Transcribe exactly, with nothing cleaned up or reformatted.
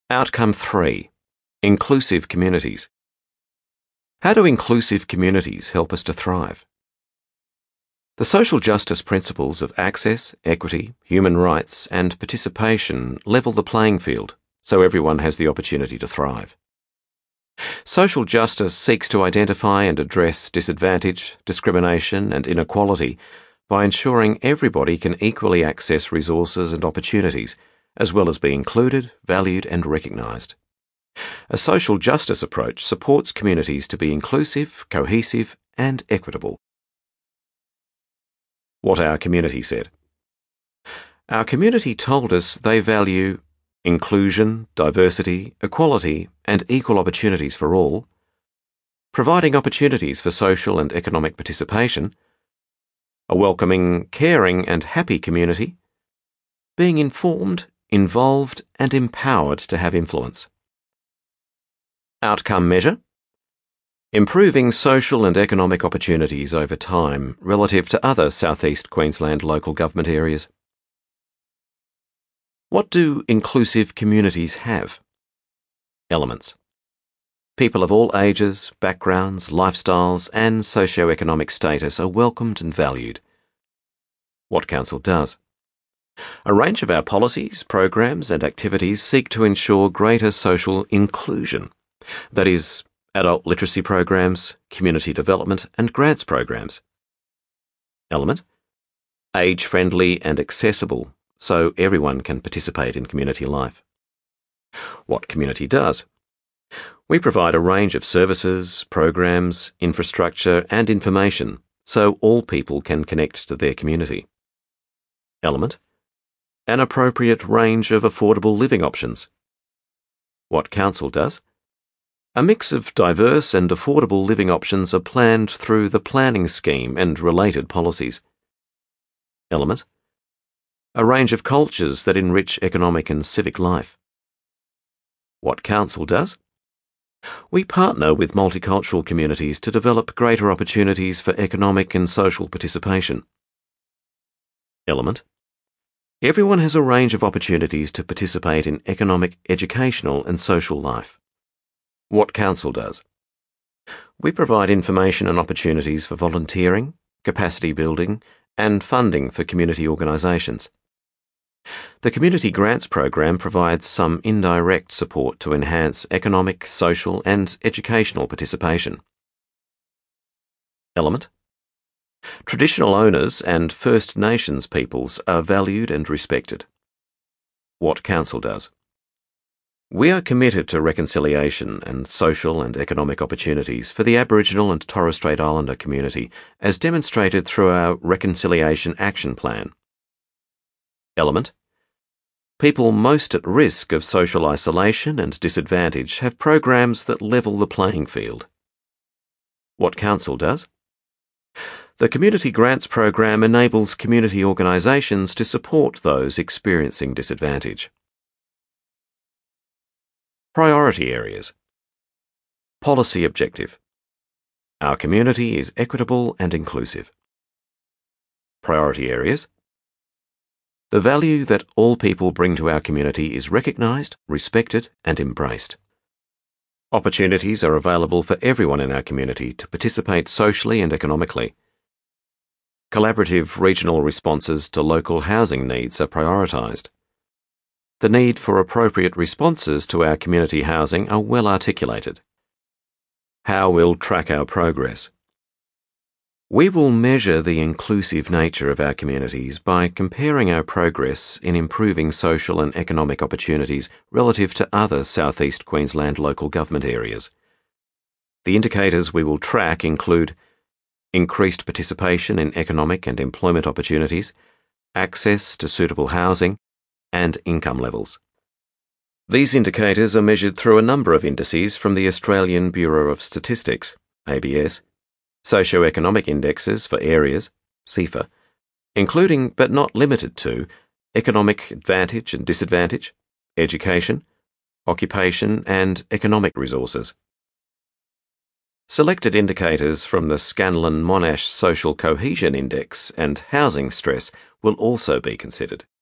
Outcome three. Inclusive communities. How do inclusive communities help us to thrive? The social justice principles of access, equity, human rights, and participation level the playing field so everyone has the opportunity to thrive. Social justice seeks to identify and address disadvantage, discrimination, and inequality by ensuring everybody can equally access resources and opportunities, as well as be included, valued, and recognised. A social justice approach supports communities to be inclusive, cohesive, and equitable. What our community said. Our community told us they value inclusion, diversity, equality, and equal opportunities for all, providing opportunities for social and economic participation, a welcoming, caring, and happy community, being informed, involved, and empowered to have influence. Outcome measure. Improving social and economic opportunities over time relative to other South East Queensland local government areas. What do inclusive communities have? Elements. People of all ages, backgrounds, lifestyles, and socio-economic status are welcomed and valued. What Council does. A range of our policies, programs, and activities seek to ensure greater social inclusion. That is, adult literacy programs, community development, and grants programs. Element. Age-friendly and accessible, so everyone can participate in community life. What community does. We provide a range of services, programs, infrastructure, and information, so all people can connect to their community. Element. An appropriate range of affordable living options. What Council does. A mix of diverse and affordable living options are planned through the planning scheme and related policies. Element. A range of cultures that enrich economic and civic life. What Council does. We partner with multicultural communities to develop greater opportunities for economic and social participation. Element. Everyone has a range of opportunities to participate in economic, educational, and social life. What Council does. We provide information and opportunities for volunteering, capacity building, and funding for community organisations. The Community Grants Program provides some indirect support to enhance economic, social, and educational participation. Element. Traditional owners and First Nations peoples are valued and respected. What Council does. We are committed to reconciliation and social and economic opportunities for the Aboriginal and Torres Strait Islander community, as demonstrated through our Reconciliation Action Plan. Element. People most at risk of social isolation and disadvantage have programs that level the playing field. What Council does. The Community Grants Program enables community organisations to support those experiencing disadvantage. Priority areas. Policy objective. Our community is equitable and inclusive. Priority areas. The value that all people bring to our community is recognised, respected, and embraced. Opportunities are available for everyone in our community to participate socially and economically. Collaborative regional responses to local housing needs are prioritised. The need for appropriate responses to our community housing are well articulated. How we'll track our progress. We will measure the inclusive nature of our communities by comparing our progress in improving social and economic opportunities relative to other South East Queensland local government areas. The indicators we will track include increased participation in economic and employment opportunities, access to suitable housing, and income levels. These indicators are measured through a number of indices from the Australian Bureau of Statistics, A B S, socio-economic indexes for areas, C E F A, including but not limited to economic advantage and disadvantage, education, occupation, and economic resources. Selected indicators from the Scanlon Monash Social Cohesion Index and housing stress will also be considered.